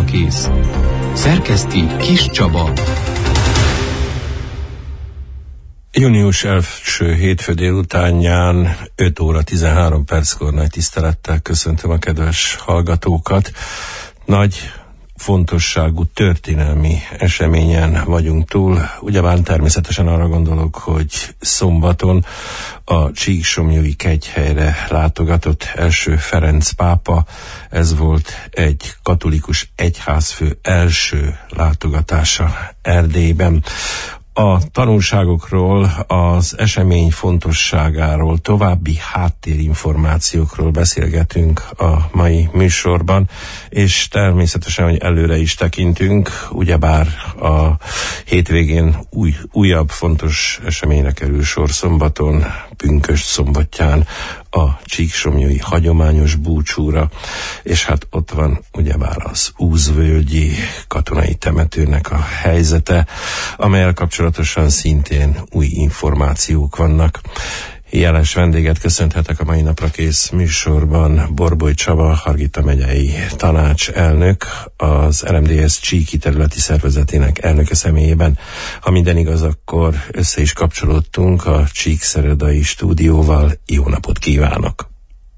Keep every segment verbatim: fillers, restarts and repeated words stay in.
Naprakész. Szerkeszti Kis Csaba. Június első hétfő délutánján öt óra tizenhárom perckor nagy tisztelettel köszöntöm a kedves hallgatókat. Nagy fontosságú történelmi eseményen vagyunk túl. Ugyebár természetesen arra gondolok, hogy szombaton a Csíksomlyói kegyhelyre látogatott első Ferenc pápa. Ez volt egy katolikus egyházfő első látogatása Erdélyben. A tanulságokról, az esemény fontosságáról, további háttérinformációkról beszélgetünk a mai műsorban, és természetesen, hogy előre is tekintünk, ugyebár a hétvégén új, újabb fontos eseményre kerül sor szombaton, pünkösd szombatján, a csíksomlyói hagyományos búcsúra, és hát ott van ugyebár az Úzvölgyi katonai temetőnek a helyzete, amelyel kapcsolatosan szintén új információk vannak. Jeles vendéget köszönhetek a mai Naprakész műsorban. Borboly Csaba, Hargita megyei tanácselnök, az er em dé es Csíki területi szervezetének elnöke személyében. Ha minden igaz, akkor össze is kapcsolódtunk a Csíkszeredai stúdióval. Jó napot kívánok!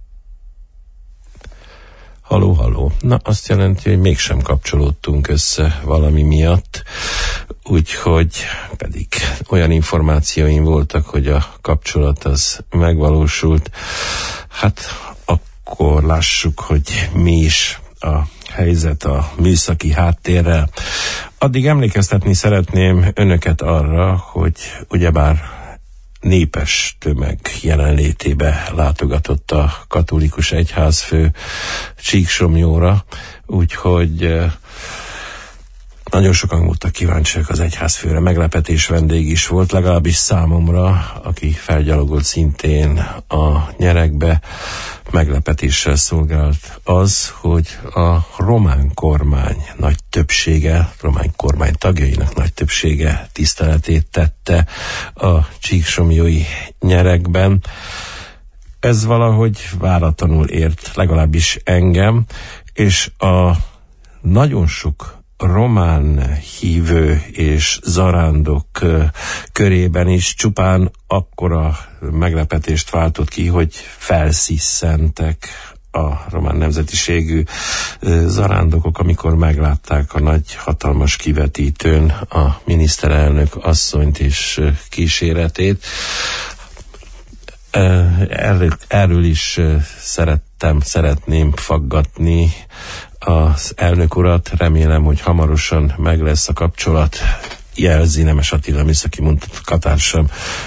Halló, halló. Na, azt jelenti, hogy mégsem kapcsolódtunk össze valami miatt, úgyhogy pedig olyan információim voltak, hogy a kapcsolat az megvalósult. Hát akkor lássuk, hogy mi is a helyzet a műszaki háttérrel. Addig emlékeztetni szeretném önöket arra, hogy ugyebár népes tömeg jelenlétébe látogatott a katolikus egyházfő Csíksomlyóra, úgyhogy nagyon sokan voltak kíváncsiak az egyházfőre, meglepetés vendég is volt, legalábbis számomra, aki felgyalogolt szintén a nyerekbe. Meglepetéssel szolgált az, hogy a román kormány nagy többsége, román kormány tagjainak nagy többsége tiszteletét tette a csíksomlyói nyerekben. Ez valahogy váratlanul ért, legalábbis engem, és a nagyon sok román hívő és zarándok körében is csupán akkora meglepetést váltott ki, hogy felszisszentek a román nemzetiségű zarándokok, amikor meglátták a nagy hatalmas kivetítőn a miniszterelnök asszonyt és kíséretét. Erről, erről is szerettem, szeretném faggatni az elnök urat. Remélem, hogy hamarosan meg lesz a kapcsolat. Jelzi Nemes Attila műszaki munkatársam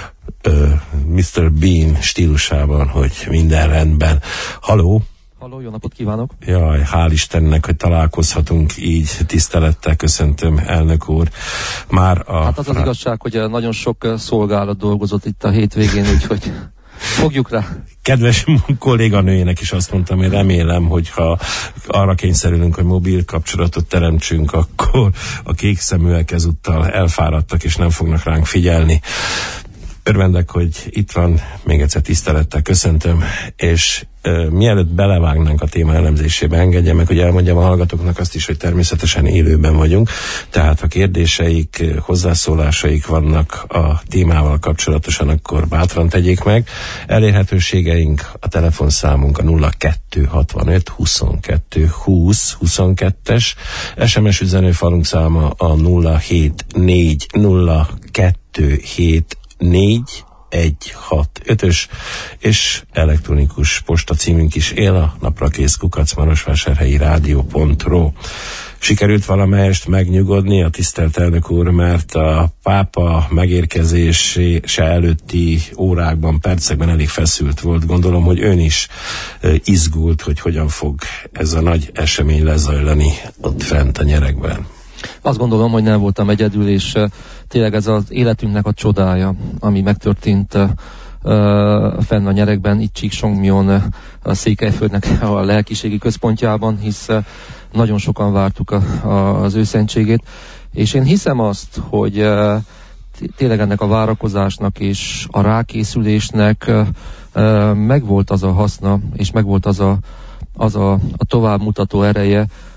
miszter Bean stílusában, hogy minden rendben. Halló! Halló, jó napot kívánok! Jaj, hál' Istennek, hogy találkozhatunk így. Tisztelettel köszöntöm, elnök úr. Már a... Hát az az igazság, hogy nagyon sok szolgálat dolgozott itt a hétvégén, úgyhogy fogjuk rá. Kedves kolléganőjének is azt mondtam, hogy remélem, hogyha arra kényszerülünk, hogy mobil kapcsolatot teremtsünk, akkor a kék szeműek ezúttal elfáradtak, és nem fognak ránk figyelni. Örvendek, hogy itt van, még egyszer tisztelettel köszöntöm, és uh, mielőtt belevágnánk a téma elemzésébe, engedje meg, hogy elmondjam a hallgatóknak azt is, hogy természetesen élőben vagyunk, tehát ha kérdéseik, hozzászólásaik vannak a témával kapcsolatosan, akkor bátran tegyék meg. Elérhetőségeink, a telefonszámunk a nulla kettő hatvanöt huszonkettő húsz huszonkettes, es em es üzenőfalunk száma a nulla hét négy nulla kettő hét négy egy hat ötös, és elektronikus postacímünk is él, a naprakész kukac marosvásárhelyi rádió pont ru. Sikerült valamelyest megnyugodni a tisztelt elnök úr, mert a pápa megérkezése előtti órákban, percekben elég feszült volt. Gondolom, hogy ön is izgult, hogy hogyan fog ez a nagy esemény lezajlani ott fent a nyerekben. Azt gondolom, hogy nem voltam egyedül, és uh, tényleg ez az életünknek a csodája, ami megtörtént uh, fenn a nyerekben, itt Csíksomlyon, uh, a Székelyföldnek a lelkiségi központjában, hisz uh, nagyon sokan vártuk a, a, az ő szentségét, és én hiszem azt, hogy uh, tényleg ennek a várakozásnak és a rákészülésnek uh, uh, megvolt az a haszna, és megvolt az a, az a, a továbbmutató ereje,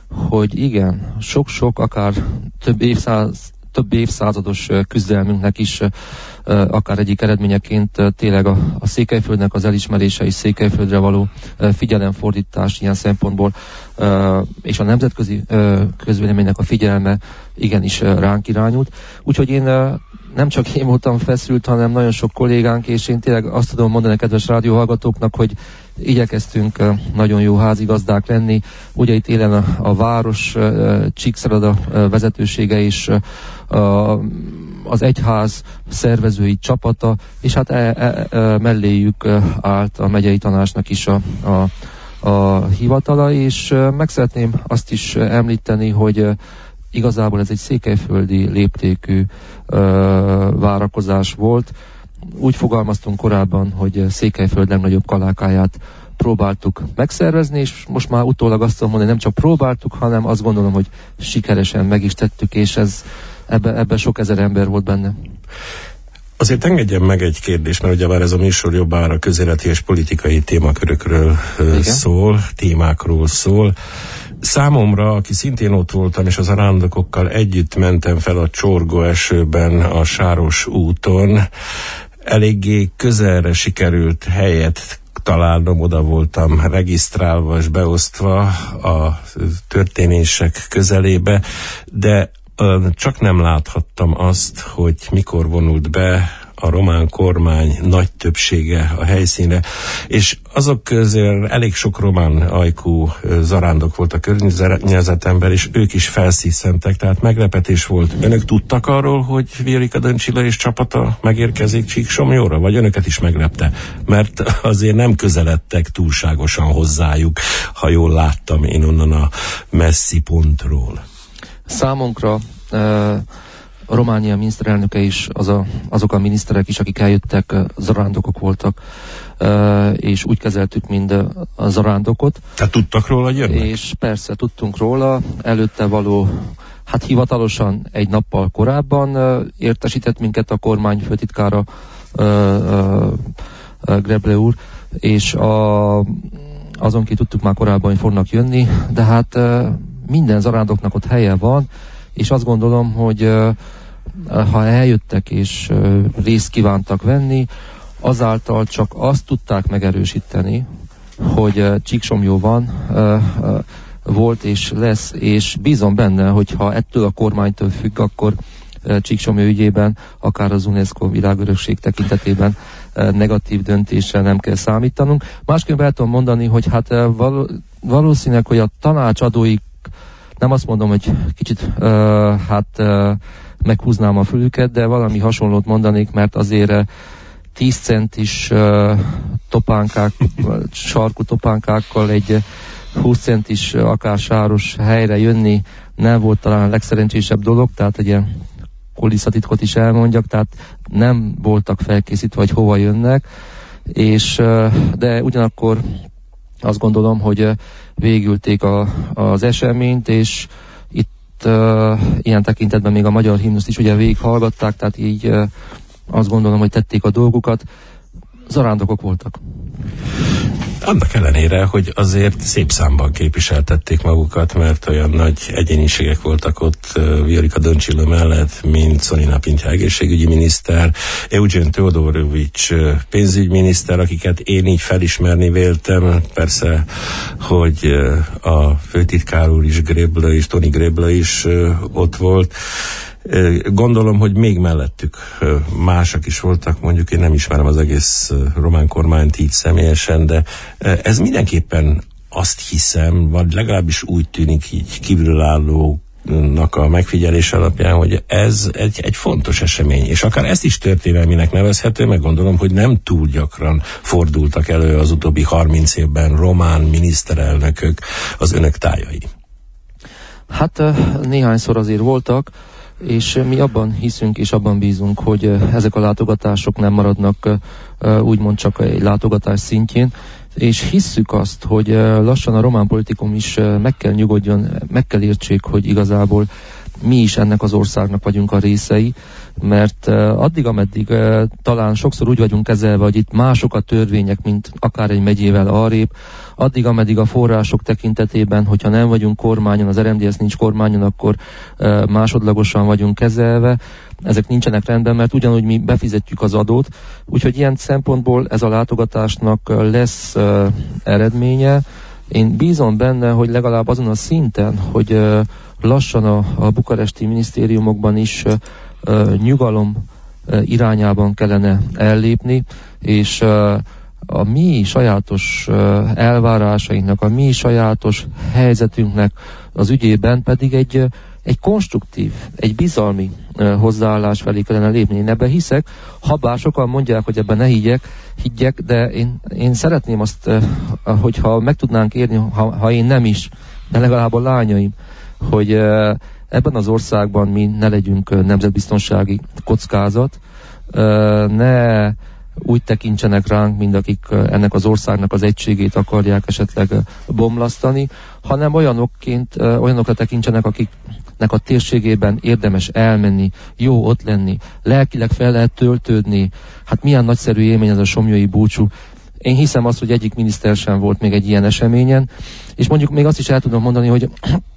hogy igen, sok-sok, akár több évszáz, több évszázados küzdelmünknek is akár egyik eredményeként tényleg a, a Székelyföldnek az elismerése és Székelyföldre való figyelemfordítás ilyen szempontból, és a nemzetközi közvéleménynek a figyelme igenis ránk irányult. Úgyhogy én nem csak én voltam feszült, hanem nagyon sok kollégánk, és én tényleg azt tudom mondani a kedves rádióhallgatóknak, hogy igyekeztünk nagyon jó házigazdák lenni. Ugye itt élen a, a város Csíkszereda vezetősége és a, az egyház szervezői csapata, és hát e, e, e, melléjük állt a megyei tanácsnak is a, a, a hivatala, és meg szeretném azt is említeni, hogy igazából ez egy székelyföldi léptékű ö, várakozás volt. Úgy fogalmaztunk korábban, hogy Székelyföld legnagyobb kalákáját próbáltuk megszervezni, és most már utólag azt tudom mondani, nem csak próbáltuk, hanem azt gondolom, hogy sikeresen meg is tettük, és ez ebben ebbe sok ezer ember volt benne. Azért engedjen meg egy kérdést, mert ugyebár ez a műsor jobbára közéleti és politikai témakörökről Igen. szól, témákról szól. Számomra, aki szintén ott voltam, és az zarándokokkal együtt mentem fel a csorgó esőben a Sáros úton, eléggé közelre sikerült helyet találnom, oda voltam regisztrálva és beosztva a történések közelébe, de csak nem láthattam azt, hogy mikor vonult be a román kormány nagy többsége a helyszínre, és azok közül elég sok román ajkú zarándok volt a környezetemben, és ők is felszíszentek, tehát meglepetés volt. Önök tudtak arról, hogy Viorica Dăncilă és csapata megérkezik Csíksomlyóra, vagy önöket is meglepte? Mert azért nem közeledtek túlságosan hozzájuk, ha jól láttam én onnan a messzi pontról. Számunkra uh... a Románia miniszterelnöke is, az a, azok a miniszterek is, akik eljöttek, zarándokok voltak, és úgy kezeltük mind a zarándokot. Tehát tudtak róla, hogy jönnek? És persze, tudtunk róla. Előtte való, hát hivatalosan egy nappal korábban értesített minket a kormány főtitkára, Greble úr, és a, azon ki tudtuk már korábban, hogy fognak jönni, de hát minden zarándoknak ott helye van, és azt gondolom, hogy ha eljöttek és részt kívántak venni, azáltal csak azt tudták megerősíteni, hogy Csíksomlyó van, volt és lesz, és bízom benne, hogyha ettől a kormánytól függ, akkor Csíksomlyó ügyében, akár az UNESCO világörökség tekintetében negatív döntésre nem kell számítanunk. Másképp el tudom mondani, hogy hát valószínűleg, hogy a tanácsadóik, nem azt mondom, hogy kicsit uh, hát uh, meghúznám a fülüket, de valami hasonlót mondanék, mert azért uh, tíz centis uh, topánkák, sarkú topánkákkal egy uh, húsz centis uh, akár sáros helyre jönni nem volt talán a legszerencsésebb dolog, tehát egy ilyen kulisszatitkot is elmondjak, tehát nem voltak felkészítve, hogy hova jönnek, és uh, de ugyanakkor azt gondolom, hogy végülték a, az eseményt, és itt uh, ilyen tekintetben még a magyar himnuszt is ugye végighallgatták, tehát így uh, azt gondolom, hogy tették a dolgukat. Zarándokok voltak. Annak ellenére, hogy azért szép számban képviseltették magukat, mert olyan nagy egyéniségek voltak ott uh, Viorica Dăncilă mellett, mint Szonina Pintyá egészségügyi miniszter, Eugen Teodorovics uh, pénzügyminiszter, akiket én így felismerni véltem. Persze, hogy uh, a főtitkár úr is, Greble is, Toni Greble is uh, ott volt. Gondolom, hogy még mellettük mások is voltak, mondjuk én nem ismerem az egész román kormányt így személyesen, de ez mindenképpen azt hiszem, vagy legalábbis úgy tűnik így kívülállónak a megfigyelés alapján, hogy ez egy, egy fontos esemény, és akár ezt is történelminek nevezhető, meg gondolom, hogy nem túl gyakran fordultak elő az utóbbi harminc évben román miniszterelnökök az önök tájai. Hát néhányszor azért voltak, és mi abban hiszünk és abban bízunk, hogy ezek a látogatások nem maradnak úgymond csak egy látogatás szintjén, és hisszük azt, hogy lassan a román politikum is meg kell nyugodjon, meg kell értsék, hogy igazából mi is ennek az országnak vagyunk a részei, mert addig, ameddig talán sokszor úgy vagyunk kezelve, hogy itt mások a törvények, mint akár egy megyével arrébb, addig, ameddig a források tekintetében, hogyha nem vagyunk kormányon, az er em dé es nincs kormányon, akkor másodlagosan vagyunk kezelve, ezek nincsenek rendben, mert ugyanúgy mi befizetjük az adót, úgyhogy ilyen szempontból ez a látogatásnak lesz uh, eredménye. Én bízom benne, hogy legalább azon a szinten, hogy uh, lassan a, a bukaresti minisztériumokban is uh, uh, nyugalom uh, irányában kellene ellépni, és uh, a mi sajátos uh, elvárásainknak, a mi sajátos helyzetünknek az ügyében pedig egy uh, egy konstruktív, egy bizalmi uh, hozzáállás felé kellene lépni. Én ebben hiszek, habár sokan mondják, hogy ebben ne higgyek, higgyek, de én, én szeretném azt, uh, hogyha meg tudnánk érni, ha, ha én nem is, de legalább a lányaim, hogy uh, ebben az országban mi ne legyünk uh, nemzetbiztonsági kockázat, uh, ne úgy tekintsenek ránk, mint akik uh, ennek az országnak az egységét akarják esetleg uh, bomlasztani, hanem olyanokként, uh, olyanokra tekintsenek, akik nek a térségében érdemes elmenni, jó ott lenni, lelkileg fel lehet töltődni. Hát milyen nagyszerű élmény ez a somlyói búcsú. Én hiszem azt, hogy egyik miniszter sem volt még egy ilyen eseményen, és mondjuk még azt is el tudom mondani, hogy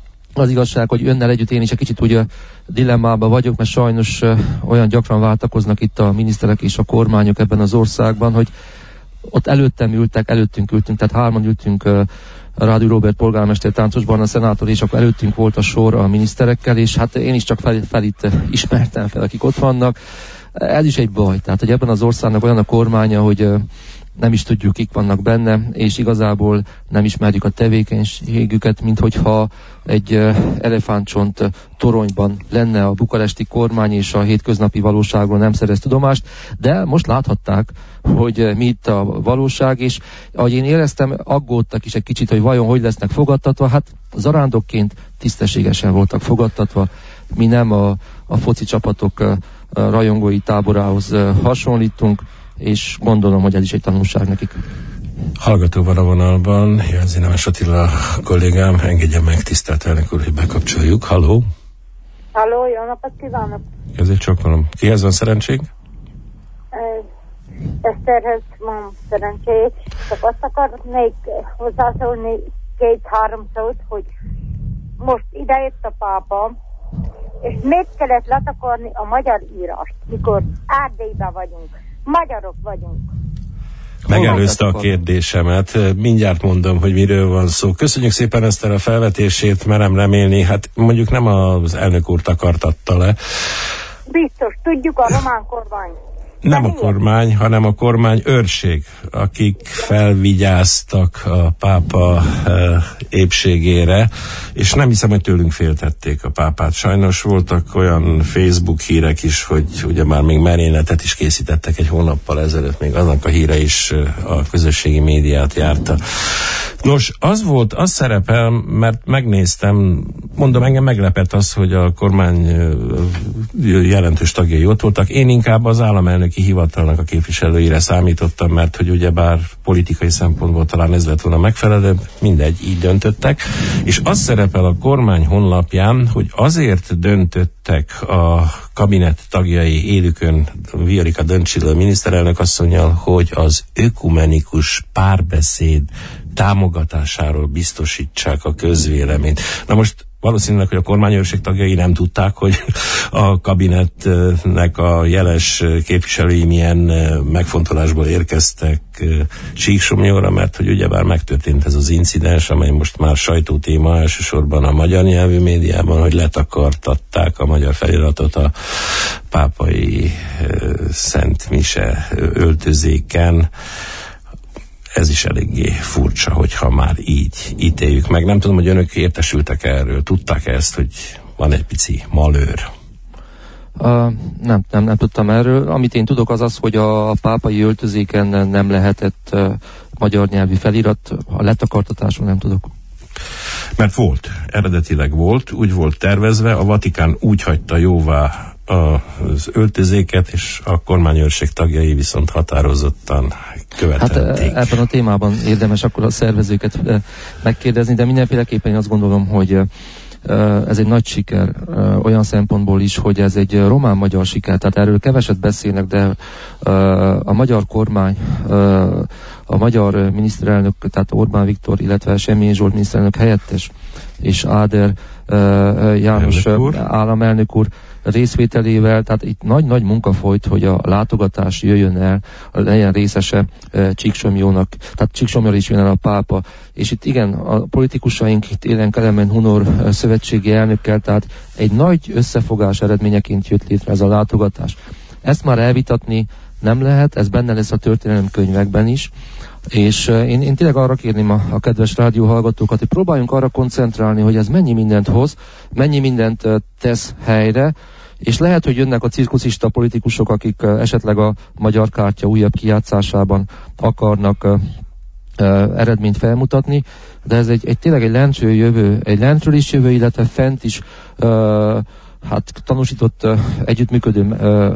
az igazság, hogy önnel együtt én is egy kicsit úgy dilemmában vagyok, mert sajnos olyan gyakran váltakoznak itt a miniszterek és a kormányok ebben az országban, hogy ott előttem ültek, előttünk ültünk, tehát hárman ültünk Rádi Róbert polgármester, Táncos Barna szenátor, és akkor előttünk volt a sor a miniszterekkel, és hát én is csak fel, fel itt ismertem fel, akik ott vannak. Ez is egy baj, tehát hogy ebben az országnak olyan a kormánya, hogy nem is tudjuk, kik vannak benne, és igazából nem ismerjük a tevékenységüket, mint hogyha egy elefántcsont toronyban lenne a bukaresti kormány, és a hétköznapi valóságról nem szerez tudomást, de most láthatták, hogy mi itt a valóság, és ahogy én éreztem, aggódtak is egy kicsit, hogy vajon hogy lesznek fogadtatva, hát zarándokként tisztességesen voltak fogadtatva, mi nem a, a foci csapatok a rajongói táborához hasonlítunk, és gondolom, hogy ez is egy tanulság nekik. Hallgató van a vonalban, Jelzi Nemes Attila kollégám, engedje meg, tisztelt elnök úr, hogy bekapcsoljuk. Halló! Halló, jó napot kívánok! Ezért csokolom. Kihez van szerencség? Eszterhez van szerencség. Csak azt akarnék hozzászólni két-három szót, hogy most idejött a pápa, és miért kellett letakarni a magyar írást, mikor Erdélyben vagyunk? Magyarok vagyunk. Megelőzte a kérdésemet, mindjárt mondom, hogy miről van szó. Köszönjük szépen ezt a felvetését, merem remélni, hát mondjuk nem az elnök úr takartatta le. Biztos, tudjuk, a román kormány. Nem a kormány, hanem a kormány őrség, akik felvigyáztak a pápa e, épségére, és nem hiszem, hogy tőlünk féltették a pápát. Sajnos voltak olyan Facebook hírek is, hogy ugye már még merényletet is készítettek egy hónappal ezelőtt, még aznak a híre is a közösségi médiát járta. Nos, az volt, az szerepel, mert megnéztem, mondom, engem meglepett az, hogy a kormány jelentős tagjai ott voltak. Én inkább az államelnöki hivatalnak a képviselőire számítottam, mert hogy ugyebár politikai szempontból talán ez lett volna megfelelőbb, mindegy, így döntöttek. És az szerepel a kormány honlapján, hogy azért döntöttek a kabinet tagjai élükön Viorica Dăncilă miniszterelnök asszonnyal, hogy az ökumenikus párbeszéd támogatásáról biztosítsák a közvéleményt. Na most valószínűleg, hogy a kormányőrség tagjai nem tudták, hogy a kabinetnek a jeles képviselői milyen megfontolásból érkeztek Csíksomlyóra, mert hogy ugyebár megtörtént ez az incidens, amely most már sajtótéma elsősorban a magyar nyelvű médiában, hogy letakartatták a magyar feliratot a pápai Szent Mise öltözéken. Ez is eléggé furcsa, hogyha már így ítéljük meg. Nem tudom, hogy önök értesültek erről, tudták ezt, hogy van egy pici malőr? Uh, nem, nem, nem tudtam erről. Amit én tudok, az az, hogy a pápai öltözéken nem lehetett uh, magyar nyelvű felirat, a letakartatásról nem tudok. Mert volt, eredetileg volt, úgy volt tervezve, a Vatikán úgy hagyta jóvá az öltözéket, és a kormányőrség tagjai viszont határozottan követelték. Hát ebben a témában érdemes akkor a szervezőket megkérdezni, de mindenféleképpen én azt gondolom, hogy ez egy nagy siker olyan szempontból is, hogy ez egy román-magyar siker, tehát erről keveset beszélnek, de a magyar kormány, a magyar miniszterelnök, tehát Orbán Viktor, illetve Semjén Zsolt miniszterelnök helyettes, és Áder János államelnök úr részvételével, tehát itt nagy-nagy munka folyt, hogy a látogatás jöjjön el, legyen részese Csíksomlyónak, tehát Csíksomlyóra is jön el a pápa, és itt igen, a politikusaink itt Élen Kelemen Hunor szövetségi elnökkel, tehát egy nagy összefogás eredményeként jött létre ez a látogatás. Ezt már elvitatni nem lehet, ez benne lesz a történelemkönyvekben is, és én, én tényleg arra kérném a, a kedves rádióhallgatókat, hogy próbáljunk arra koncentrálni, hogy ez mennyi mindent hoz, mennyi mindent tesz helyre, és lehet, hogy jönnek a cirkuszista politikusok, akik esetleg a magyar kártya újabb kijátszásában akarnak uh, uh, eredményt felmutatni, de ez egy, egy tényleg egy lentről jövő, egy lentről is jövő, illetve fent is uh, hát tanúsított uh, együttműködő uh,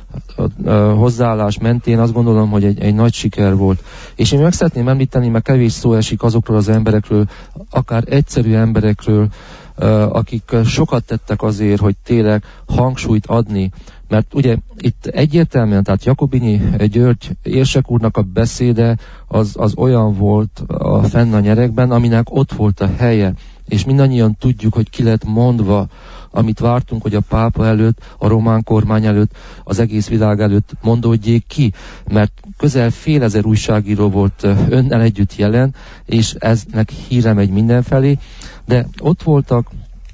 hozzáállás mentén azt gondolom, hogy egy, egy nagy siker volt. És én meg szeretném említeni, mert kevés szó esik azokról az emberekről, akár egyszerű emberekről, akik sokat tettek azért, hogy tényleg hangsúlyt adni. Mert ugye itt egyértelműen, tehát Jakobinyi György érsek úrnak a beszéde az, az olyan volt a fenn a nyerekben, aminek ott volt a helye. És mindannyian tudjuk, hogy ki lett mondva, amit vártunk, hogy a pápa előtt, a román kormány előtt, az egész világ előtt mondódjék ki, mert közel fél ezer újságíró volt önnel együtt jelen, és eznek híre megy mindenfelé, de ott voltak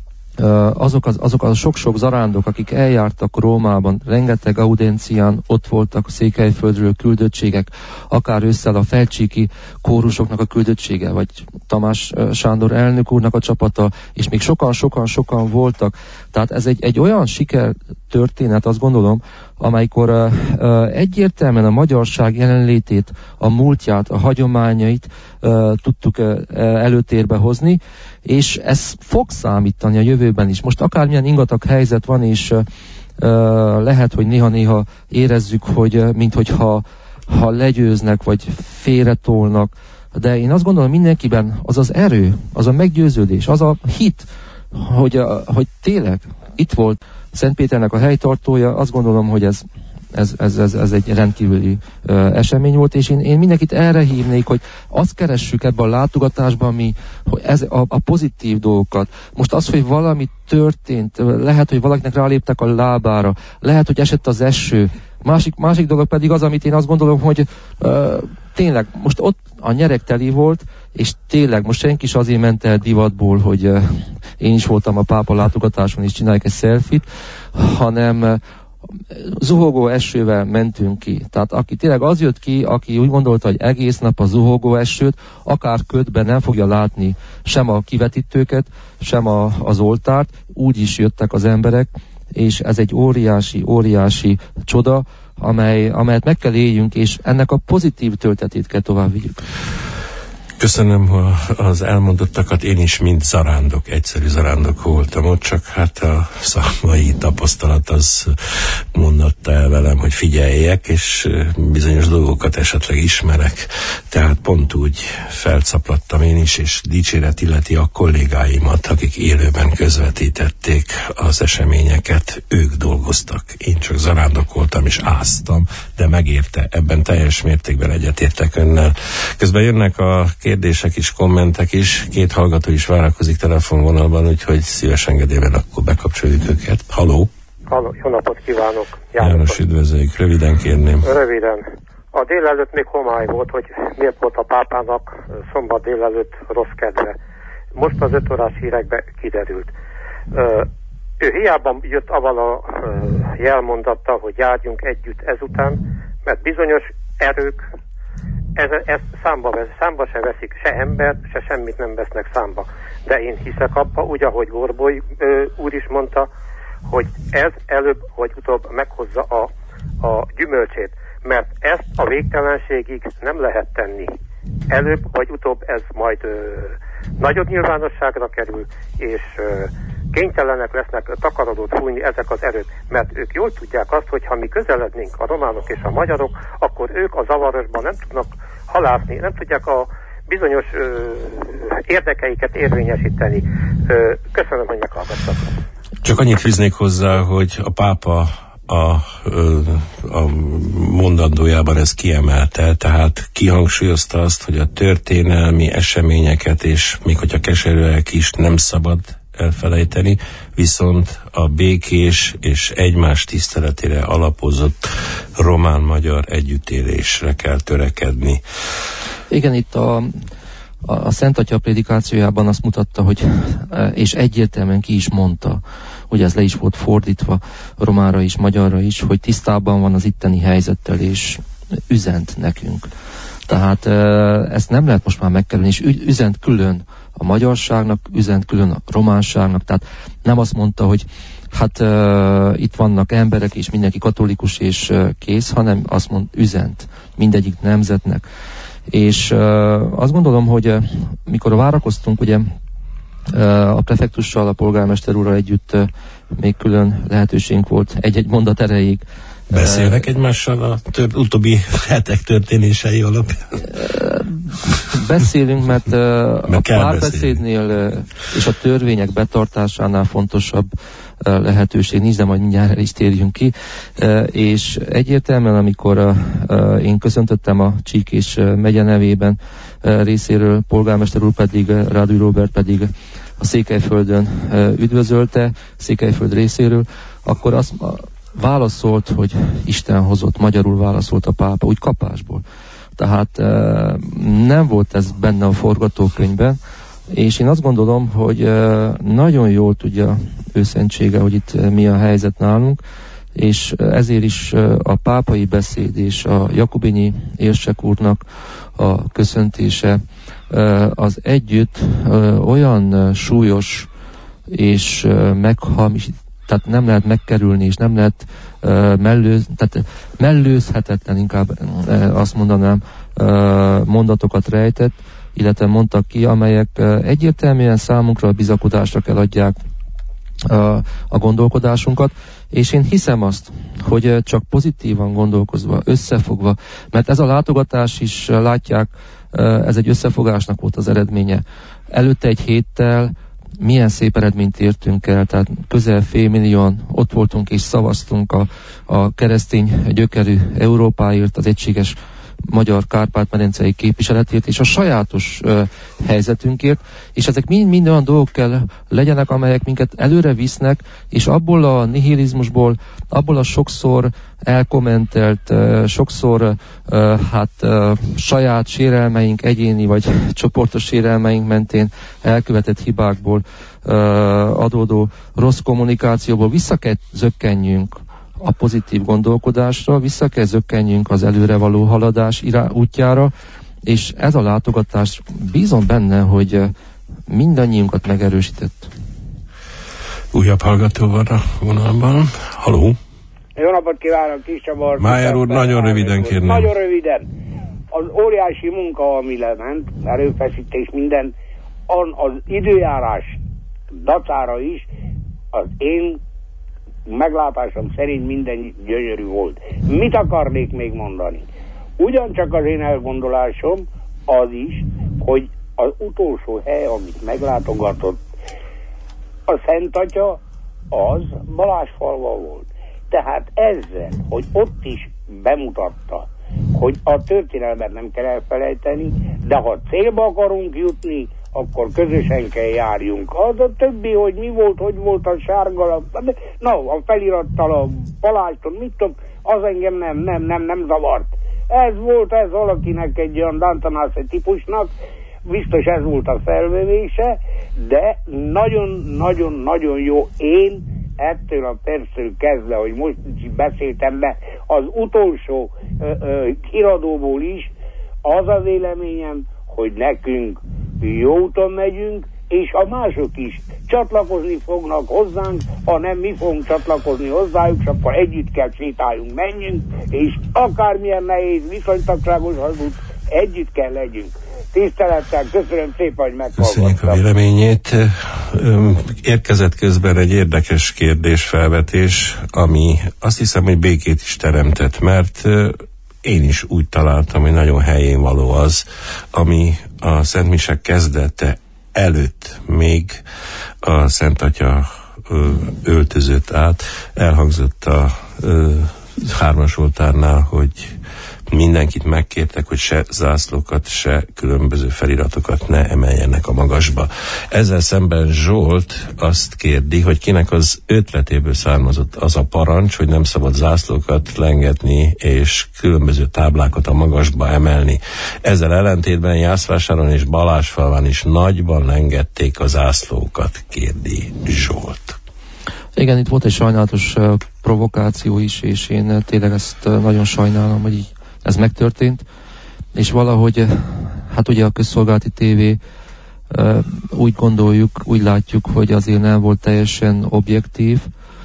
azok, az, azok a sok-sok zarándok, akik eljártak Rómában, rengeteg audiencián ott voltak Székelyföldről küldöttségek, akár ősszel a felcsíki kórusoknak a küldöttsége, vagy Tamás Sándor elnök úrnak a csapata, és még sokan-sokan-sokan voltak. Tehát ez egy, egy olyan sikertörténet, azt gondolom, amelykor uh, uh, egyértelműen a magyarság jelenlétét, a múltját, a hagyományait uh, tudtuk uh, előtérbe hozni, és ez fog számítani a jövőben is. Most akármilyen ingatag helyzet van, és uh, lehet, hogy néha-néha érezzük, hogy uh, minthogyha ha legyőznek, vagy félretolnak, de én azt gondolom, mindenkiben az az erő, az a meggyőződés, az a hit, hogy, uh, hogy tényleg itt volt Szent Péternek a helytartója, azt gondolom, hogy ez, ez, ez, ez, ez egy rendkívüli uh, esemény volt, és én, én mindenkit erre hívnék, hogy azt keressük ebben a látogatásban mi, hogy ez a, a pozitív dolgokat. Most az, hogy valami történt, lehet, hogy valakinek ráléptek a lábára, lehet, hogy esett az eső, másik, másik dolog pedig az, amit én azt gondolom, hogy uh, tényleg most ott a nyereg teli volt, és tényleg most senki is azért ment el divatból, hogy uh, én is voltam a pápa látogatáson, és csináljuk egy selfit, hanem uh, zuhogó esővel mentünk ki. Tehát aki tényleg az jött ki, aki úgy gondolta, hogy egész nap a zuhogó esőt, akár ködben nem fogja látni sem a kivetítőket, sem a, az oltárt, úgy is jöttek az emberek, és ez egy óriási, óriási csoda, amely, amelyet meg kell éljünk, és ennek a pozitív töltetét kell tovább vigyük. Köszönöm az elmondottakat, én is mind zarándok, egyszerű zarándok voltam ott, csak hát a szakmai tapasztalat az mondotta el velem, hogy figyeljek, és bizonyos dolgokat esetleg ismerek, tehát pont úgy felcaplattam én is, és dicséret illeti a kollégáimat, akik élőben közvetítették az eseményeket, ők dolgoztak, én csak zarándok voltam és áztam, de megérte, ebben teljes mértékben egyetértek önnel. Közben jönnek a kérdések is, kommentek is, két hallgató is várakozik telefonvonalban, úgyhogy szíves engedélyvel akkor bekapcsoljuk őket. Halló! Halló, jó napot kívánok! János, János üdvözöljük, röviden kérném. Röviden. A délelőtt még homály volt, hogy miért volt a pápának szombat délelőtt rossz kedve. Most az öt órás hírekbe kiderült. Ö, ő hiába jött avval a ö, jelmondattal, hogy járjunk együtt ezután, mert bizonyos erők Ez, ezt számba, vesz, számba se veszik, se ember, se semmit nem vesznek számba. De én hiszek abba, úgy ahogy Gorboly ö, úr is mondta, hogy ez előbb vagy utóbb meghozza a, a gyümölcsét. Mert ezt a végtelenségig nem lehet tenni. Előbb vagy utóbb ez majd ö, nagyobb nyilvánosságra kerül, és ö, kénytelenek lesznek takarodót fújni ezek az erők, mert ők jól tudják azt, hogy ha mi közelednénk a románok és a magyarok, akkor ők a zavarosban nem tudnak halászni, nem tudják a bizonyos ö, érdekeiket érvényesíteni. Ö, köszönöm, hogy meghallgattak. Csak annyit fűznék hozzá, hogy a pápa a, a mondandójában ezt kiemelte, tehát kihangsúlyozta azt, hogy a történelmi eseményeket, és még hogyha keserűek is, nem szabad elfelejteni, viszont a békés és egymás tiszteletére alapozott román-magyar együttélésre kell törekedni. Igen, itt a, a, a Szent Atya prédikációjában azt mutatta, hogy, és egyértelműen ki is mondta, hogy ez le is volt fordítva románra is, magyarra is, hogy tisztában van az itteni helyzettel, és üzent nekünk. Tehát ezt nem lehet most már megkerülni, és üzent külön a magyarságnak, üzent külön a románságnak, tehát nem azt mondta, hogy hát uh, itt vannak emberek, és mindenki katolikus, és uh, kész, hanem azt mond, üzent mindegyik nemzetnek. És uh, azt gondolom, hogy uh, mikor várakoztunk, ugye uh, a prefektussal, a polgármester úrral együtt uh, még külön lehetőségünk volt egy-egy mondat erejéig. Beszélnek egymással a tör, utóbbi hetek történései alapján? Beszélünk, mert, mert a párbeszédnél és a törvények betartásánál fontosabb lehetőség nincs, de majd mindjárt el is térjünk ki. És egyértelműen, amikor én köszöntöttem a Csík és megye nevében részéről, polgármester úr pedig, Rádúj Róbert pedig a Székelyföldön üdvözölte, Székelyföld részéről, akkor azt válaszolt, hogy Isten hozott, magyarul válaszolt a pápa, úgy kapásból. Tehát nem volt ez benne a forgatókönyvben, és én azt gondolom, hogy nagyon jól tudja őszentsége, hogy itt mi a helyzet nálunk, és ezért is a pápai beszéd és a jakobini érsek úrnak a köszöntése az együtt olyan súlyos és meghamisít, tehát nem lehet megkerülni, és nem lehet uh, mellőz, tehát mellőzhetetlen, inkább uh, azt mondanám, uh, mondatokat rejtett, illetve mondtak ki, amelyek uh, egyértelműen számunkra a bizakodásra kell adják uh, a gondolkodásunkat, és én hiszem azt, hogy uh, csak pozitívan gondolkozva, összefogva, mert ez a látogatás is, uh, látják, uh, ez egy összefogásnak volt az eredménye. Előtte egy héttel milyen szép eredményt értünk el, tehát közel félmillióan ott voltunk és szavaztunk a, a keresztény gyökerű Európáért, az egységes magyar Kárpát-medencei képviseletért és a sajátos uh, helyzetünkért, és ezek mind-mind olyan dolgok kell legyenek, amelyek minket előre visznek, és abból a nihilizmusból, abból a sokszor elkommentelt, uh, sokszor uh, hát uh, saját sérelmeink, egyéni vagy csoportos sérelmeink mentén elkövetett hibákból uh, adódó rossz kommunikációból vissza kell zökkenjünk a pozitív gondolkodásra, vissza kell zökkenjünk az előre való haladás irá, útjára, és ez a látogatás, bízom benne, hogy mindannyiunkat megerősített. Újabb hallgató van a vonalban. Haló! Jó napot kívánok, Kis Csaba. Májer úr, nagyon röviden kérném. Nagyon röviden. Az óriási munka, ami lement, erőfeszítés, minden, az időjárás dacára is, az én meglátásom szerint minden gyönyörű volt. Mit akarnék még mondani? Ugyancsak az én elgondolásom az is, hogy az utolsó hely, amit meglátogatott a Szent Atya, az Balázsfalva volt. Tehát ezzel, hogy ott is bemutatta, hogy a történelmet nem kell elfelejteni, de ha célba akarunk jutni, akkor közösen kell járjunk. Az a többi, hogy mi volt, hogy volt a sárga, na, a felirattal, a palástól, mit tudom, az engem nem, nem, nem, nem zavart. Ez volt, ez valakinek egy olyan Dantanász típusnak, biztos ez volt a felvevése, de nagyon-nagyon-nagyon jó. Én ettől a perctől kezdve, hogy most is beszéltem be, az utolsó ö, ö, híradóból is, az a véleményem, hogy nekünk jó úton megyünk, és a mások is csatlakozni fognak hozzánk, ha nem mi fogunk csatlakozni hozzájuk, és akkor együtt kell sétáljunk, menjünk, és akármilyen nehéz, viszonytagságos hazud, együtt kell legyünk. Tisztelettel, köszönöm szépen, hogy meghallgattam. Köszönjük a véleményét. Érkezett közben egy érdekes kérdésfelvetés, ami azt hiszem, hogy békét is teremtett, mert én is úgy találtam, hogy nagyon helyén való az, ami a Szent Mise kezdete előtt még a Szent Atya öltözött át, elhangzott a ö, hármas oltárnál, hogy mindenkit megkértek, hogy se zászlókat, se különböző feliratokat ne emeljenek a magasba. Ezzel szemben Zsolt azt kérdi, hogy kinek az ötletéből származott az a parancs, hogy nem szabad zászlókat lengetni és különböző táblákat a magasba emelni. Ezzel ellentétben Jászvásáron és Balázsfalván is nagyban lengették a zászlókat, kérdi Zsolt. Igen, itt volt egy sajnálatos uh, provokáció is, és én uh, tényleg ezt uh, nagyon sajnálom, hogy így ez megtörtént, és valahogy, hát ugye a közszolgálati tévé úgy gondoljuk, úgy látjuk, hogy azért nem volt teljesen objektív,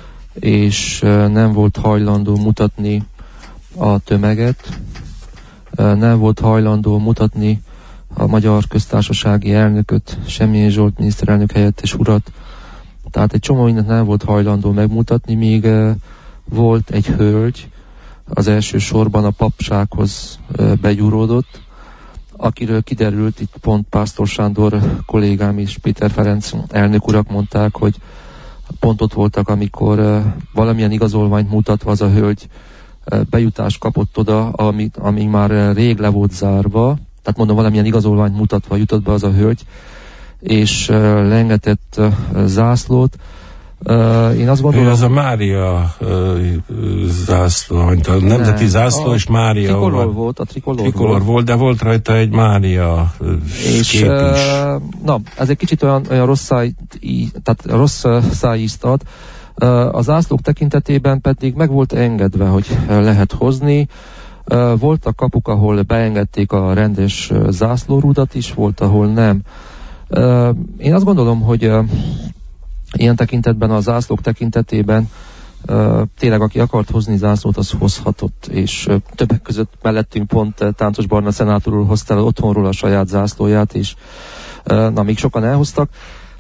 és nem volt hajlandó mutatni a tömeget, nem volt hajlandó mutatni a Magyar Köztársasági elnököt, Semjén Zsolt miniszterelnök helyettes urat, tehát egy csomó mindent nem volt hajlandó megmutatni, míg volt egy hölgy, az első sorban a papsághoz begyúródott, akiről kiderült, itt pont Pásztor Sándor kollégám és Péter Ferenc elnök urak mondták, hogy pont ott voltak, amikor valamilyen igazolványt mutatva az a hölgy bejutást kapott oda, ami, ami már rég le volt zárva, tehát mondom, valamilyen igazolványt mutatva jutott be az a hölgy, és lengetett zászlót. Uh, én azt gondolom... Ez a Mária uh, zászló, a nemzeti ne, zászló, és Mária... Trikolor volt, a trikolor, trikolor volt. volt, de volt rajta egy Mária uh, és, kép is. Uh, na, ez egy kicsit olyan, olyan rossz, száj, tehát rossz szájízt ad. Uh, a zászlók tekintetében pedig meg volt engedve, hogy lehet hozni. Uh, voltak kapuk, ahol beengedték a rendes zászlórudat is, volt, ahol nem. Uh, én azt gondolom, hogy uh, ilyen tekintetben, a zászlók tekintetében uh, tényleg aki akart hozni zászlót, az hozhatott, és uh, többek között mellettünk pont uh, Táncos Barna szenátor úr hozta el otthonról a saját zászlóját, és uh, na, még sokan elhoztak.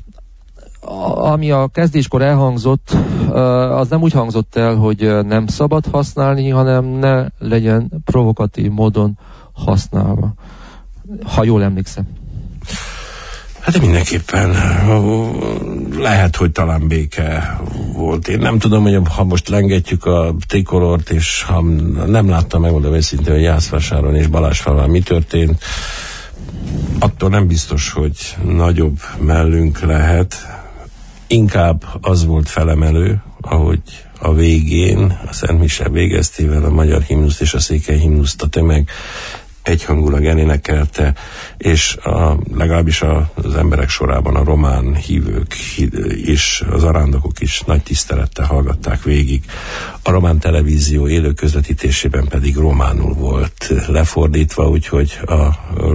A, ami a kezdéskor elhangzott, uh, az nem úgy hangzott el, hogy uh, nem szabad használni, hanem ne legyen provokatív módon használva. Ha jól emlékszem. Hát mindenképpen lehet, hogy talán béke volt. Én nem tudom, hogy ha most lengetjük a trikolort, és ha nem láttam, megmondom őszintén, hogy Jászvásáron és Balázsfalván mi történt, attól nem biztos, hogy nagyobb mellünk lehet. Inkább az volt felemelő, ahogy a végén, a Szent Mise végeztével a magyar himnuszt és a székely himnuszt a tömeg egyhangulag elénekelte, és a, legalábbis a, az emberek sorában a román hívők és az arándokok is nagy tisztelettel hallgatták végig. A román televízió élő közvetítésében pedig románul volt lefordítva, úgyhogy a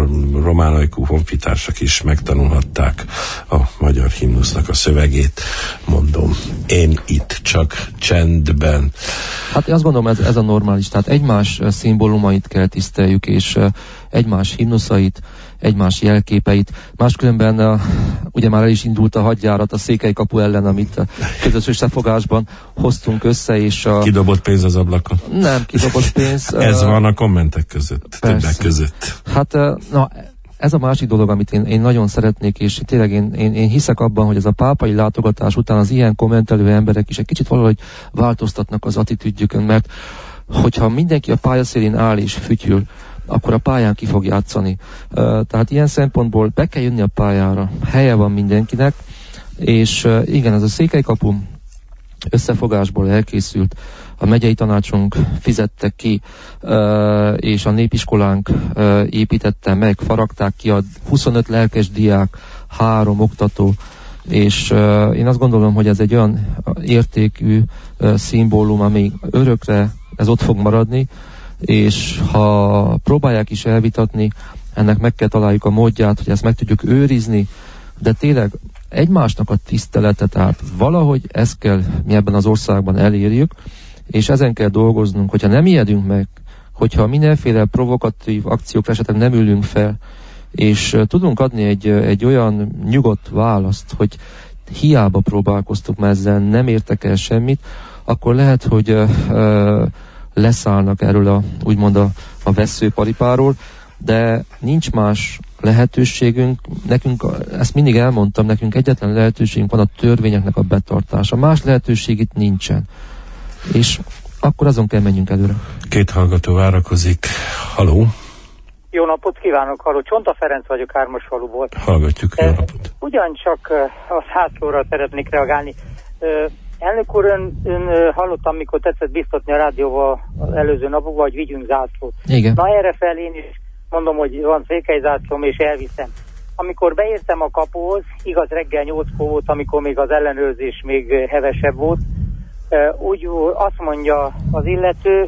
román ajkú honfitársak is megtanulhatták a magyar himnusznak a szövegét. Mondom, én itt csak csendben. Hát én azt gondolom, ez, ez a normális, tehát egymás szimbólumait kell tiszteljük, és egymás himnuszait, egymás jelképeit. Máskülönben uh, ugye már el is indult a hadjárat a Székely kapu ellen, amit a közös összefogásban hoztunk össze, és a... Kidobott pénz az ablakon? Nem, kidobott pénz. Ez uh, van a kommentek között, persze. Többek között. Hát, uh, na, ez a másik dolog, amit én, én nagyon szeretnék, és tényleg én, én, én hiszek abban, hogy ez a pápai látogatás után az ilyen kommentelő emberek is egy kicsit valahogy változtatnak az attitűdjükön, mert hogyha mindenki a pályaszélén áll és fütyül, akkor a pályán ki fog játszani. Uh, tehát ilyen szempontból be kell jönni a pályára. Helye van mindenkinek, és uh, igen, ez a Székely kapu összefogásból elkészült, a megyei tanácsunk fizette ki, uh, és a népiskolánk uh, építette meg, faragták ki a huszonöt lelkes diák, három oktató, és uh, én azt gondolom, hogy ez egy olyan értékű uh, szimbólum, ami örökre ez ott fog maradni, és ha próbálják is elvitatni, ennek meg kell találjuk a módját, hogy ezt meg tudjuk őrizni, de tényleg egymásnak a tisztelete, tehát valahogy ezt kell mi ebben az országban elérjük, és ezen kell dolgoznunk, hogyha nem ijedünk meg, hogyha mindenféle provokatív akciókra esetleg nem ülünk fel, és tudunk adni egy, egy olyan nyugodt választ, hogy hiába próbálkoztuk, mert ezzel nem értek el semmit, akkor lehet, hogy uh, leszállnak erről a, úgymond a, a vesszőparipáról, de nincs más lehetőségünk, nekünk, ezt mindig elmondtam, nekünk egyetlen lehetőségünk van a törvényeknek a betartása. Más lehetőség itt nincsen. És akkor azon kell menjünk előre. Két hallgató várakozik. Haló! Jó napot kívánok, halló. Csonta Ferenc vagyok Hármasfaluból. Hallgatjuk, jó napot. Ugyancsak a zászlóra szeretnék reagálni. Elnök úr, ön, ön hallottam, mikor tetszett biztatni a rádióval az előző napokban, hogy vigyünk zászlót. Igen. Na erre fel én is mondom, hogy van székely zászlóm, és elviszem. Amikor beértem a kapuhoz, igaz reggel nyolckor volt, amikor még az ellenőrzés még hevesebb volt, úgy azt mondja az illető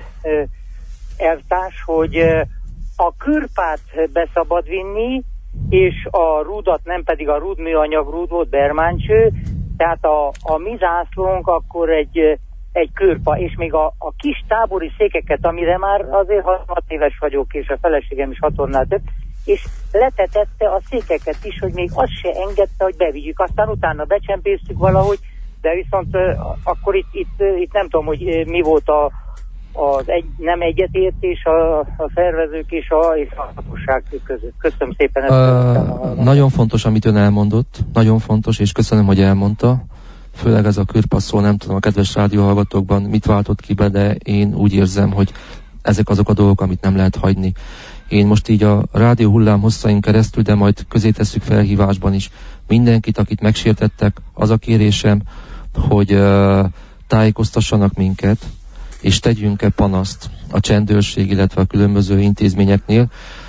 elvtárs, hogy a kürpát beszabad vinni, és a rúdat nem pedig a rúdműanyag rúd volt, bermáncső, tehát a, a mi zászlónk akkor egy, egy kürpa, és még a, a kis tábori székeket, amire már azért hat éves vagyok, és a feleségem is hatornál több, és letetette a székeket is, hogy még azt se engedte, hogy bevigyük. Aztán utána becsempésztük valahogy, de viszont uh, akkor itt, itt, uh, itt nem tudom, hogy uh, mi volt a, az egy, nem egyetértés a, a szervezők és a, és a hatóság között. Köszönöm szépen. Uh, nagyon fontos, amit ön elmondott, nagyon fontos, és köszönöm, hogy elmondta. Főleg ez a kürpasszó, nem tudom a kedves rádióhallgatókban mit váltott ki be, de én úgy érzem, hogy ezek azok a dolgok, amit nem lehet hagyni. Én most így a rádió hullám hosszain keresztül, de majd közé tesszük felhívásban is mindenkit, akit megsértettek, az a kérésem, hogy uh, tájékoztassanak minket, és tegyünk-e panaszt a csendőrség, illetve a különböző intézményeknél,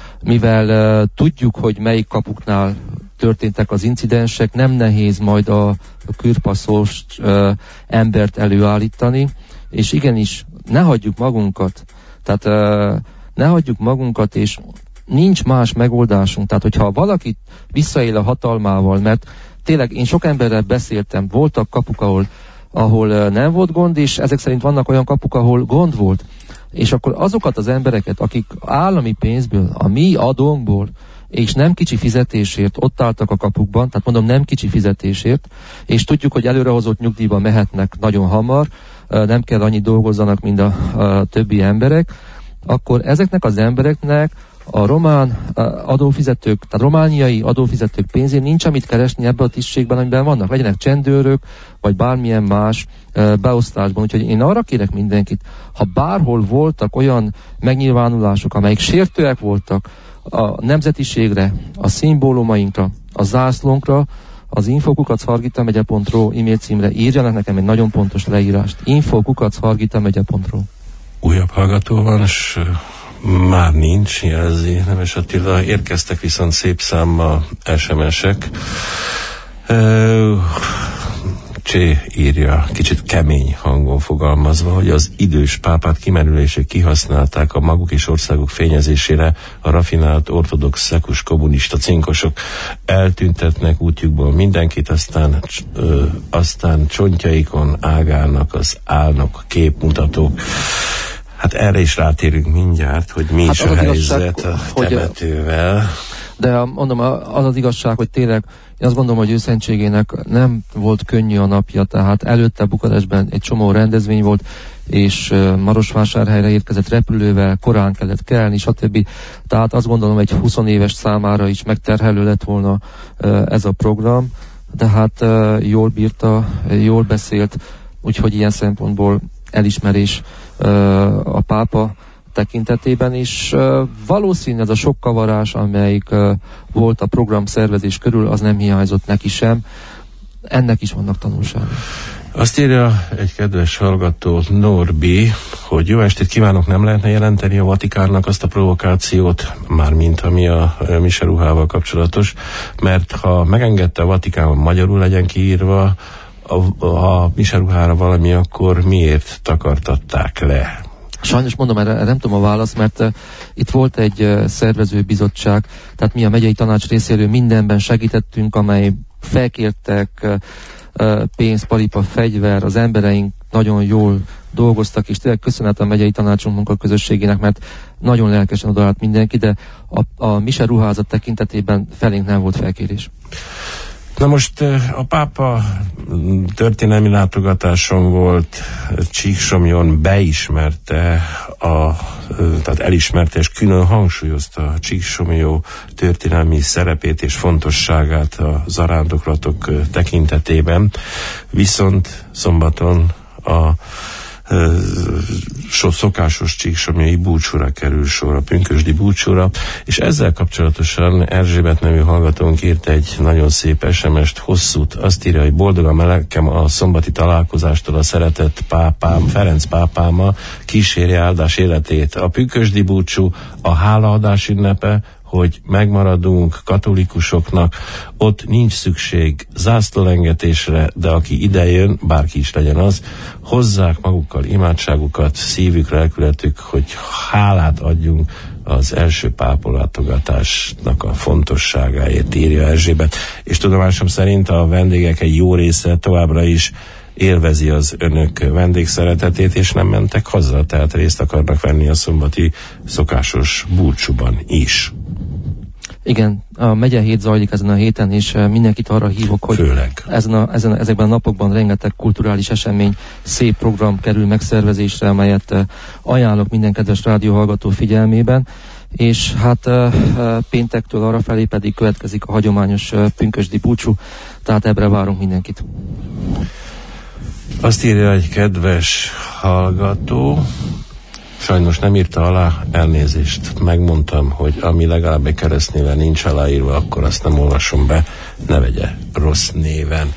mivel uh, tudjuk, hogy melyik kapuknál történtek az incidensek, nem nehéz majd a, a kürpasszós uh, embert előállítani, és igenis, ne hagyjuk magunkat, tehát uh, ne hagyjuk magunkat, és nincs más megoldásunk. Tehát, hogyha valaki visszaél a hatalmával, mert tényleg én sok emberrel beszéltem, voltak kapuk, ahol, ahol nem volt gond, és ezek szerint vannak olyan kapuk, ahol gond volt. És akkor azokat az embereket, akik állami pénzből, a mi adónkból, és nem kicsi fizetésért ott álltak a kapukban, tehát mondom nem kicsi fizetésért, és tudjuk, hogy előrehozott nyugdíjba mehetnek nagyon hamar, nem kell annyit dolgozzanak, mint a, a többi emberek, akkor ezeknek az embereknek a román adófizetők, tehát romániai adófizetők pénzén nincs amit keresni ebben a tisztségben, amiben vannak. Legyenek csendőrök, vagy bármilyen más beosztásban. Úgyhogy én arra kérek mindenkit, ha bárhol voltak olyan megnyilvánulások, amelyek sértőek voltak a nemzetiségre, a szimbólumainkra, a zászlónkra, az info kukac hargita megye pont ro e-mail címre írjanak nekem egy nagyon pontos leírást. info kukac hargita megye pont ro. Újabb hallgató van, és már nincs, jelzi Nemes Attila. Érkeztek viszont szép számmal es em es-ek. Csé írja, kicsit kemény hangon fogalmazva, hogy az idős pápát kimerülését kihasználták a maguk és országuk fényezésére a rafinált ortodox szekus kommunista cinkosok. Eltüntetnek útjukból mindenkit, aztán, ö, aztán csontjaikon ágálnak az álnok képmutatók. Hát erre is rátérünk mindjárt, hogy mi hát is a helyzet igazság, a temetővel. De mondom, az az igazság, hogy tényleg én azt gondolom, hogy őszentségének nem volt könnyű a napja, tehát előtte Bukarestben egy csomó rendezvény volt, és Marosvásárhelyre érkezett repülővel, korán kellett kelni, stb. Tehát azt gondolom, egy húsz éves számára is megterhelő lett volna ez a program, de hát jól bírta, jól beszélt, úgyhogy ilyen szempontból elismerés a pápa tekintetében is. Valószínű ez a sok kavarás, amelyik volt a program szervezés körül, az nem hiányzott neki sem. Ennek is vannak tanulságok. Azt írja egy kedves hallgató, Norbi, hogy jó estét kívánok, nem lehetne jelenteni a Vatikánnak azt a provokációt, mármint ami a mise ruhával kapcsolatos, mert ha megengedte a Vatikán, magyarul legyen kiírva, a, a mise ruhára valami, akkor miért takartatták le? Sajnos mondom, erre nem tudom a választ, mert uh, itt volt egy uh, szervezőbizottság, tehát mi a megyei tanács részéről mindenben segítettünk, amely felkértek uh, uh, pénz, palipa, fegyver, az embereink nagyon jól dolgoztak, és tényleg köszönet a megyei tanácsunk munkaközösségének, mert nagyon lelkesen odaállt mindenki, de a, a mise ruházat tekintetében felénk nem volt felkérés. Na most a pápa történelmi látogatáson volt, Csíksomlyón beismerte, a, tehát elismerte és külön hangsúlyozta a Csíksomlyó történelmi szerepét és fontosságát a zarándoklatok tekintetében, viszont szombaton a so szokásos csíksomlyai búcsúra kerül sor, a pünkösdi búcsúra, és ezzel kapcsolatosan Erzsébet nevű hallgatónk írt egy nagyon szép es em est, hosszút, azt írja, hogy boldogan lelkem a szombati találkozástól a szeretett pápám, Ferenc pápámmal kísérje áldás életét. A pünkösdi búcsú a hálaadás ünnepe, hogy megmaradunk katolikusoknak, ott nincs szükség zászlólengetésre, de aki idejön, bárki is legyen az, hozzák magukkal imádságukat, szívük, lelkületük, hogy hálát adjunk az első pápalátogatásnak a fontosságáért, írja Erzsébet. És tudomásom szerint a vendégek egy jó része továbbra is élvezi az önök vendégszeretetét, és nem mentek haza, tehát részt akarnak venni a szombati szokásos búcsúban is. Igen, a megye hét zajlik ezen a héten, és mindenkit arra hívok, hogy ezen a, ezen, ezekben a napokban rengeteg kulturális esemény, szép program kerül megszervezésre, amelyet ajánlok minden kedves rádióhallgató figyelmében, és hát péntektől arrafelé pedig következik a hagyományos pünkösdi búcsú, tehát ebbre várunk mindenkit. Azt írja egy kedves hallgató, sajnos nem írta alá, elnézést, megmondtam, hogy ami legalább egy keresztnéven nincs aláírva, akkor azt nem olvasom be, ne vegye rossz néven.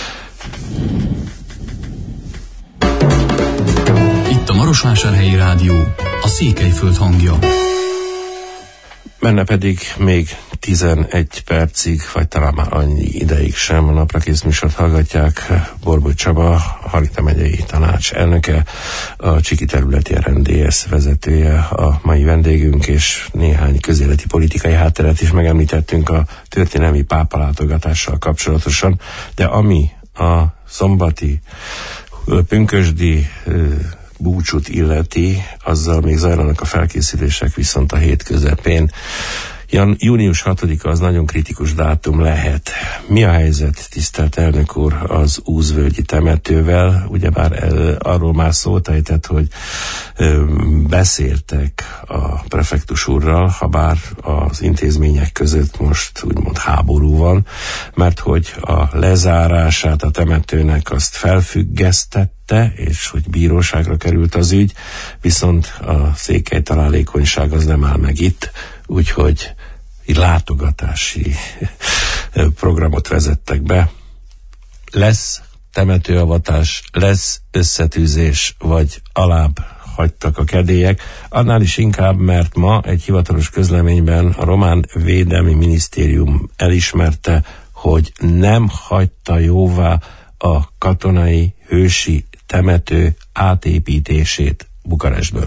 Itt a Marosvásárhelyi Rádió, a Székelyföld hangja. Menne pedig még tizenegy percig, vagy talán már annyi ideig sem a Naprakész műsort hallgatják. Borbóly Csaba, Harita megyei tanács elnöke, a Csiki területi er en dé es vezetője a mai vendégünk, és néhány közéleti politikai hátteret is megemlítettünk a történelmi pápalátogatással kapcsolatosan, de ami a szombati pünkösdi búcsút illeti, azzal még zajlanak a felkészülések, viszont a hét közepén. Jan, június hatodika az nagyon kritikus dátum lehet. Mi a helyzet, tisztelt elnök úr, az Úzvölgyi temetővel? Ugyebár el, arról már szót ejtett, hogy ö, beszéltek a prefektus úrral, ha bár az intézmények között most úgymond háború van, mert hogy a lezárását a temetőnek azt felfüggesztette, és hogy bíróságra került az ügy, viszont a székely találékonyság az nem áll meg itt, úgyhogy egy látogatási programot vezettek be. Lesz temetőavatás, lesz összetűzés, vagy alább hagytak a kedélyek. Annál is inkább, mert ma egy hivatalos közleményben a román védelmi minisztérium elismerte, hogy nem hagyta jóvá a katonai hősi temető átépítését Bukarestből.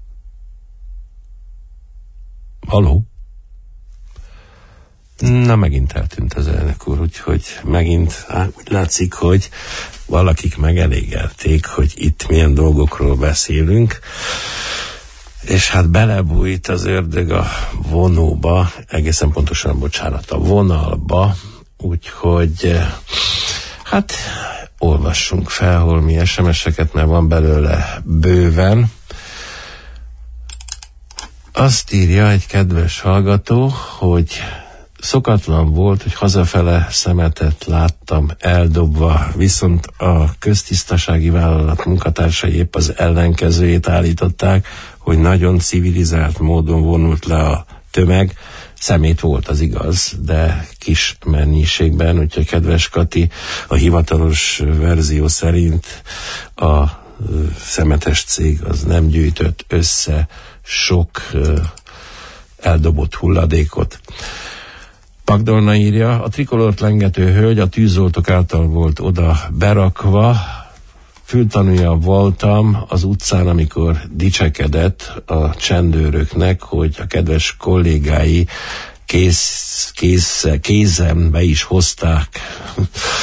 Haló? Na, megint eltűnt az elnök úr, úgyhogy megint á, úgy látszik, hogy valakik megelégelték, hogy itt milyen dolgokról beszélünk, és hát belebújt az ördög a vonóba, egészen pontosan, bocsánat, a vonalba, úgyhogy hát olvassunk fel holmi es em es-eket, mert van belőle bőven. Azt írja egy kedves hallgató, hogy szokatlan volt, hogy hazafele szemetet láttam eldobva, viszont a köztisztasági vállalat munkatársai épp az ellenkezőjét állították, hogy nagyon civilizált módon vonult le a tömeg. Szemét volt, az igaz, de kis mennyiségben, úgyhogy kedves Kati, a hivatalos verzió szerint a szemetes cég az nem gyűjtött össze sok uh, eldobott hulladékot. Pagdolna írja, a trikolort lengető hölgy a tűzoltók által volt oda berakva, fültanúja voltam az utcán, amikor dicsekedett a csendőröknek, hogy a kedves kollégái kész, kész, kézen be is hozták.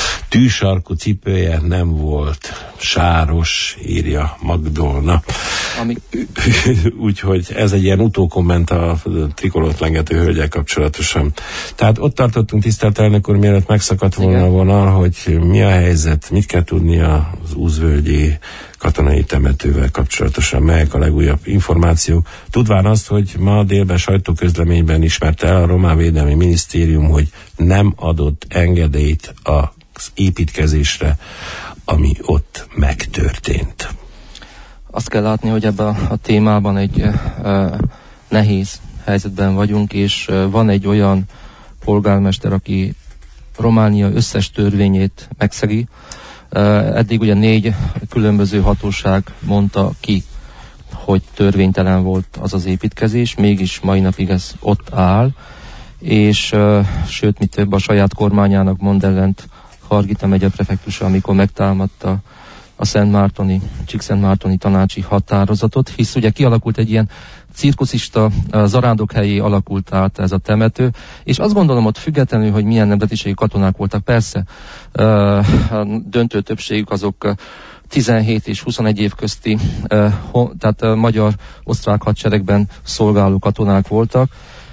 Tűsarkú cipője nem volt, sáros, írja Magdolna. Ami... Úgyhogy ez egy ilyen utókomment a trikolót lengető hölgyel kapcsolatosan. Tehát ott tartottunk, tisztelt elnök úr, mielőtt megszakadt volna a vonal, hogy mi a helyzet, mit kell tudni az Újvölgyi katonai temetővel kapcsolatosan, melyek a legújabb információk. Tudván azt, hogy ma délben sajtóközleményben ismerte el a Román Védelmi Minisztérium, hogy nem adott engedélyt az építkezésre, ami ott megtörtént. Azt kell látni, hogy ebben a témában egy uh, nehéz helyzetben vagyunk, és uh, van egy olyan polgármester, aki Románia összes törvényét megszegi. Uh, eddig ugye négy különböző hatóság mondta ki, hogy törvénytelen volt az az építkezés, mégis mai napig ez ott áll, és uh, sőt, mi több, a saját kormányának mond ellent Hargita megye prefektusa, amikor megtámadta a Szentmártoni, Csíkszentmártoni tanácsi határozatot, hisz ugye kialakult egy ilyen cirkuszista zarándokhelyé alakult át ez a temető, és azt gondolom, ott függetlenül, hogy milyen nemzetiségű katonák voltak, persze a döntő többségük azok tizenhét és huszonegy év közti, tehát magyar-osztrák hadseregben szolgáló katonák voltak,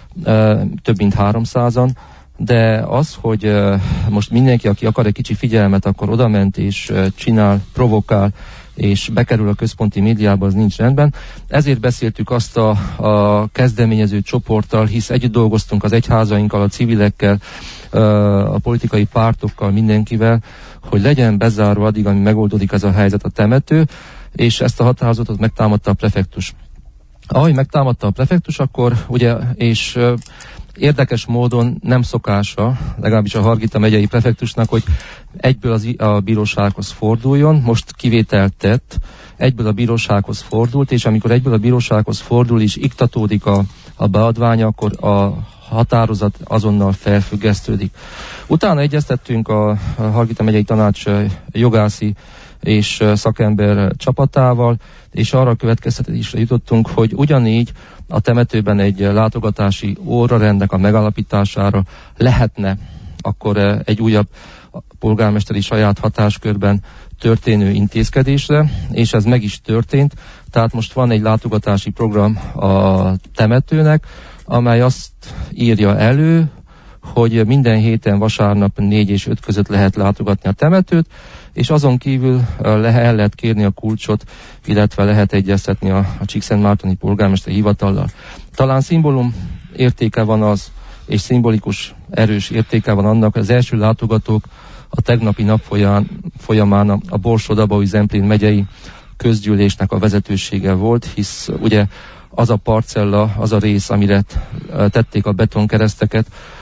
több mint háromszázan, de az, hogy uh, most mindenki, aki akar egy kicsi figyelmet, akkor odament és uh, csinál, provokál, és bekerül a központi médiába, az nincs rendben. Ezért beszéltük azt a, a kezdeményező csoporttal, hisz együtt dolgoztunk az egyházainkkal, a civilekkel, uh, a politikai pártokkal, mindenkivel, hogy legyen bezárva addig, amíg megoldódik ez a helyzet a temető, és ezt a határozatot megtámadta a prefektus. Ahogy megtámadta a prefektus, akkor ugye, és uh, érdekes módon nem szokása, legalábbis a Hargita megyei prefektusnak, hogy egyből az, a bírósághoz forduljon, most kivételt tett, egyből a bírósághoz fordult, és amikor egyből a bírósághoz fordul és iktatódik a, a beadványa, akkor a határozat azonnal felfüggesztődik. Utána egyeztettünk a, a Hargita megyei tanács jogászi és szakember csapatával, és arra a következtetésre jutottunk, hogy ugyanígy a temetőben egy látogatási órarendnek a megalapítására lehetne akkor egy újabb polgármesteri saját hatáskörben történő intézkedésre, és ez meg is történt. Tehát most van egy látogatási program a temetőnek, amely azt írja elő, hogy minden héten vasárnap négy és öt között lehet látogatni a temetőt, és azon kívül le, el lehet kérni a kulcsot, illetve lehet egyeztetni a, a Csíkszentmártoni polgármesteri hivatallal. Talán szimbólum értéke van az, és szimbolikus erős értéke van annak, az első látogatók a tegnapi nap folyamán, folyamán a, a Borsod-Abaúj-Zemplén megyei közgyűlésnek a vezetősége volt, hisz ugye az a parcella, az a rész, amire tették a betonkereszteket,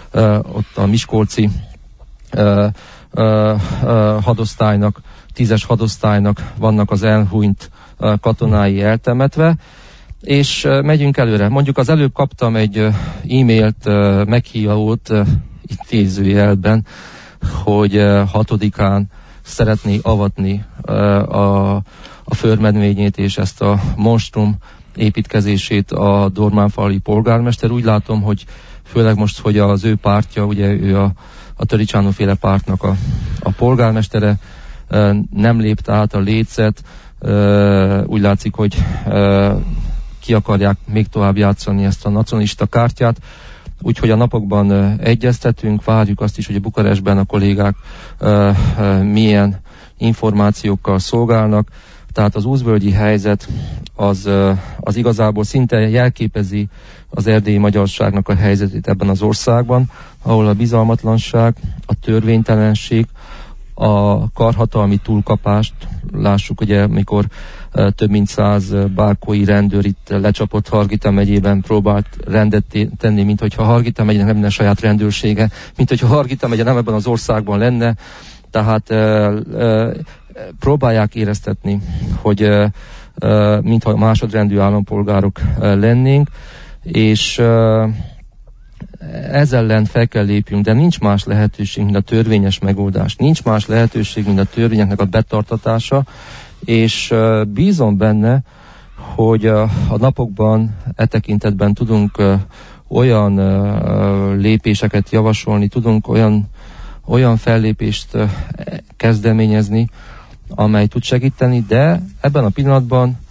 ott a miskolci uh, uh, uh, hadosztálynak, tízes hadosztálynak vannak az elhunyt uh, katonái eltemetve, és uh, megyünk előre. Mondjuk az előbb kaptam egy uh, e-mailt uh, meghívót uh, intézőjelben, hogy uh, hatodikán szeretné avatni uh, a, a förmedvényét és ezt a monstrum építkezését a Dormánfalvi polgármester. Úgy látom, hogy főleg most, hogy az ő pártja, ugye ő a, a Töricsánó féle pártnak a, a polgármestere, nem lépte át a lécet, úgy látszik, hogy ki akarják még tovább játszani ezt a nacionalista kártyát, úgyhogy a napokban egyeztetünk, várjuk azt is, hogy a Bukarestben a kollégák milyen információkkal szolgálnak, tehát az újvölgyi helyzet az, az igazából szinte jelképezi az erdélyi magyarságnak a helyzetét ebben az országban, ahol a bizalmatlanság, a törvénytelenség, a karhatalmi túlkapást, lássuk ugye, mikor uh, több mint száz bákói rendőr itt lecsapott Hargita megyében, próbált rendet tenni, mint hogyha Hargita megyének nem lenne saját rendőrsége, mint hogyha Hargita megye nem ebben az országban lenne, tehát uh, uh, próbálják éreztetni, hogy uh, uh, mintha másodrendű állampolgárok uh, lennénk, és uh, ezzel ellen fel kell lépjünk, de nincs más lehetőség, mint a törvényes megoldás. Nincs más lehetőség, mint a törvényeknek a betartatása, és uh, bízom benne, hogy uh, a napokban e tekintetben tudunk uh, olyan uh, lépéseket javasolni, tudunk olyan, olyan fellépést uh, kezdeményezni, amely tud segíteni, de ebben a pillanatban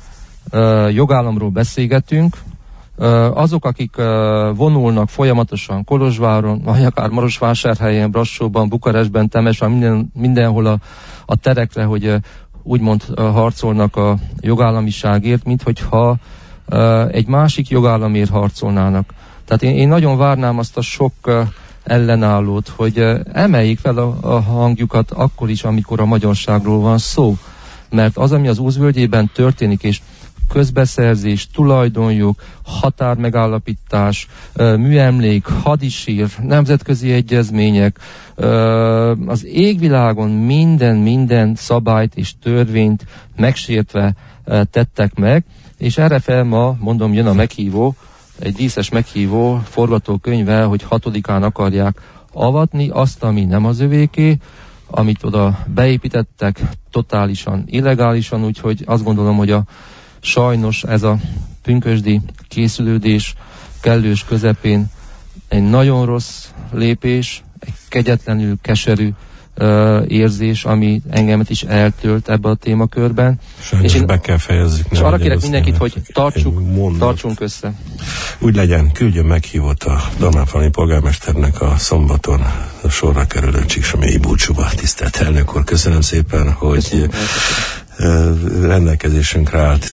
jogállamról beszélgetünk, azok, akik vonulnak folyamatosan Kolozsváron, vagy akár Marosvásárhelyen, Brassóban, Bukarestben, Temesván, minden, mindenhol a, a terekre, hogy úgymond harcolnak a jogállamiságért, mint hogyha egy másik jogállamért harcolnának. Tehát én, én nagyon várnám azt a sok ellenállót, hogy emeljék fel a, a hangjukat akkor is, amikor a magyarságról van szó. Mert az, ami az Újvölgyében történik, és közbeszerzés, tulajdonjog, határmegállapítás, műemlék, hadisír, nemzetközi egyezmények, az égvilágon minden, minden szabályt és törvényt megsértve tettek meg, és erre fel ma, mondom, jön a meghívó, egy díszes meghívó forgatókönyvvel, hogy hatodikán akarják avatni azt, ami nem az övéké, amit oda beépítettek totálisan illegálisan, úgyhogy azt gondolom, hogy a sajnos ez a pünkösdi készülődés kellős közepén egy nagyon rossz lépés, egy kegyetlenül keserű uh, érzés, ami engemet is eltölt ebbe a témakörben. Sajnos és én, be kell fejezzük. És arra kérek mindenkit, hogy tartsuk, tartsunk össze. Úgy legyen, küldjön meghívót a Dalmáfalvi polgármesternek a szombaton a sorra kerülő Csíksomlyai búcsúba. Tisztelt elnök úr, köszönöm szépen, hogy köszönöm. rendelkezésünkre állt.